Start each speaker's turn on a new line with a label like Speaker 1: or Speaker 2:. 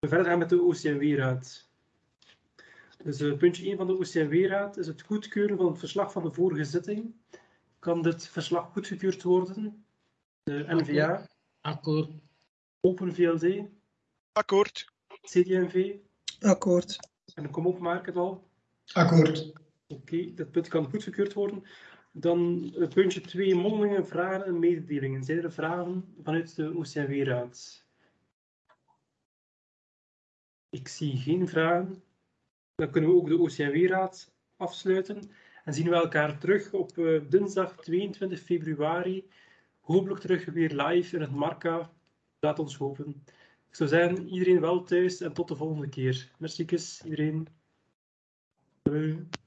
Speaker 1: We verder gaan met de OCMW-raad. Dus puntje 1 van de OCMW-raad is het goedkeuren van het verslag van de vorige zitting. Kan dit verslag goedgekeurd worden? De N-VA.
Speaker 2: Akkoord.
Speaker 1: Open VLD.
Speaker 3: Akkoord.
Speaker 1: CD&V.
Speaker 4: Akkoord.
Speaker 1: En kom op, maak het al.
Speaker 5: Akkoord.
Speaker 1: Oké, dit punt kan goedgekeurd worden. Dan puntje 2, mondelingen, vragen en mededelingen. Zijn er vragen vanuit de OCMW-raad? Ik zie geen vragen. Dan kunnen we ook de OCMW-raad afsluiten. En zien we elkaar terug op dinsdag 22 februari. Hopelijk terug weer live in het Marca. Laat ons hopen. Ik zou zeggen, iedereen wel thuis en tot de volgende keer. Merci, iedereen. Doei.